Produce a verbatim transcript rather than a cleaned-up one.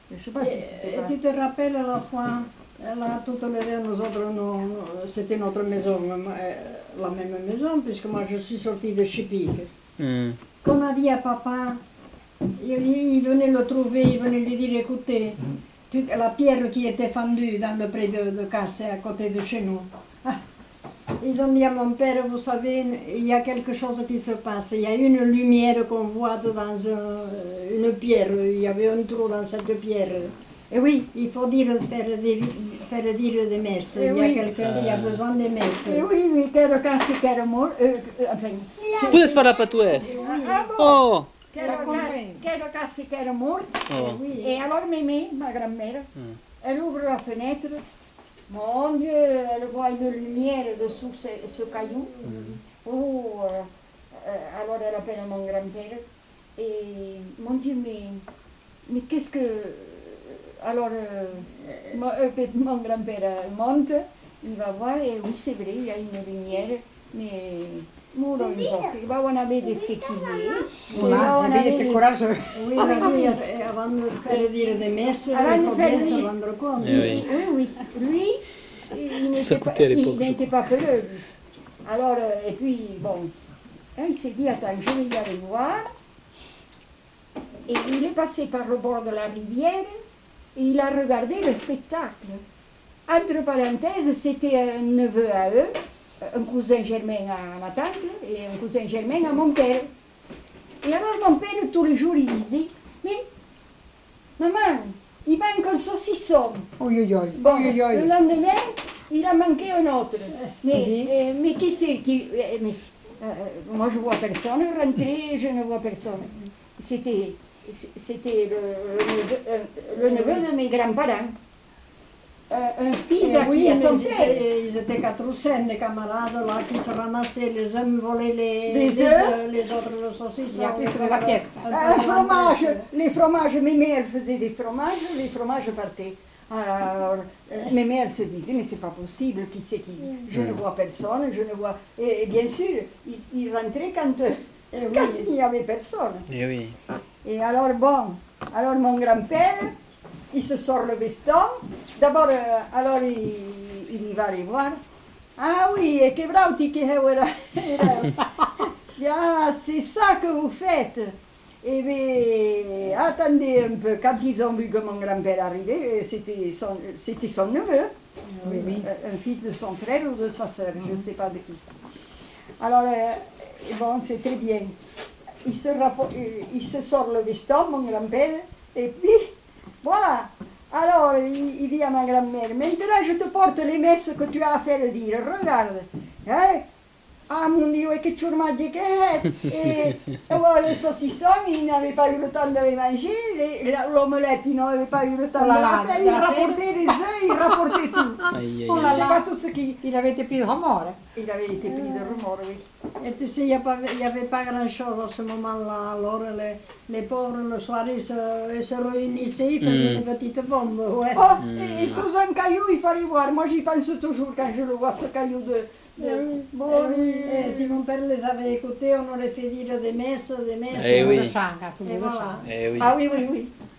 Je sais pas si c'était Et, et tu te rappelles la fois, là, tout à l'heure, nous autres, nous, nous, c'était notre maison, la même maison, puisque moi je suis sortie de Chipique. Mm. Qu'on a dit à papa, il, il venait le trouver, il venait lui dire, écoutez, tu, la pierre qui était fendue dans le pré de, de Casse, à côté de chez nous. Ah, ils ont dit à mon père, vous savez, il y a quelque chose qui se passe. Il y a une lumière qu'on voit dans un, une pierre. Il y avait un trou dans cette pierre. Et oui, il faut dire, faire, dire, faire dire des messes. Et il y a oui. quelqu'un ah. qui a besoin de messes. Et oui, oui, quero casti, quero mort. Euh, enfin, Puedes falar português? Ah, bon. Oh! Quero casti, quero mort. Oh. Oui. Et alors mémé, ma grand-mère, mm. elle ouvre la fenêtre. Mon Dieu, elle voit une lumière dessous ce, ce caillou. Mm. Oh, euh, euh, alors elle appelle mon grand-père. Et mon Dieu, mais, mais qu'est-ce que... Alors, euh, mon, euh, mon grand-père monte, il va voir, et oui, c'est vrai, il y a une lumière, mais... Muro un po', va on avait des séquillés. Voilà, on avait des courageux. Oui, oui, avant de faire dire des messes, il faut bien se rendre compte. Oui, oui, oui. Lui, il n'était pas, il pas peureux. Alors, et puis, bon, il s'est dit, attends, je vais y aller voir. Et il est passé par le bord de la rivière, et il a regardé le spectacle. Entre parenthèses, c'était un neveu à eux, un cousin germain à ma tante et un cousin germain à mon père. Et alors mon père, tous les jours, il disait, mais maman, il manque un saucisson. Oui, oui, oui. Bon, oui, oui. Le lendemain, il a manqué un autre. Mais, oui. euh, mais qui c'est qui... Euh, mais, euh, moi, je vois personne rentrer, je ne vois personne. C'était, c'était le, le, neveu, euh, le neveu de mes grands-parents. Euh, un fils à oui, qui à son frère. Ils étaient quatre ou cinq des camarades là qui se ramassaient, les uns volaient les, les, les œufs, les autres le saucisson. Et après ils faisaient la fiesta. Un fromage, les fromages, mes mères faisaient des fromages, les fromages partaient. Alors, mes mères se disaient, mais c'est pas possible, qui c'est qui? Je ne vois personne, je ne vois... Et, et bien sûr, ils, ils rentraient quand, et quand oui. il n'y avait personne. Et oui. Et alors, bon, alors mon grand-père, il se sort le veston. D'abord, euh, alors il, il va aller voir. Ah oui, et que brauti che era. Ah, c'est ça que vous faites. Et bien, attendez un peu, quand ils ont vu que mon grand-père arrivait, c'était son, c'était son neveu, oui, oui. Un fils de son frère ou de sa sœur, je ne sais pas de qui. Alors, euh, bon, c'est très bien. Il se, rapport, il se sort le veston, mon grand-père, et puis, voilà. Alors, il, il dit à ma grand-mère, maintenant je te porte les messes que tu as à faire dire, regarde. Hein? Ah mon Dieu, et que ciurmaggi che è! Et, et voilà, les saucissons, il n'avait pas eu le temps de les manger, l'omelette, il n'avait pas eu le temps oh de la faire, il rapportait les œufs, il rapportait tout. Aïe, aïe, on ne sait pas tout ce qui... Il avait été pris de remords. Il avait été pris de remords, oui. Et tu sais, il n'y avait pas grand-chose à ce moment-là. Alors, les, les pauvres, le soir, ils se, ils se réunissaient, ils faisaient mm. des petites bombes. Ouais. Oh, mm. et, et sous un caillou, il fallait voir. Moi, j'y pense toujours quand je le vois, ce caillou de... Oui. Bon, oui. Et si mon père les avait écoutés, on aurait fait dire des messes, des messes. Eh oui. De chant, tout le voilà. chant. Eh oui. Ah oui, oui, oui.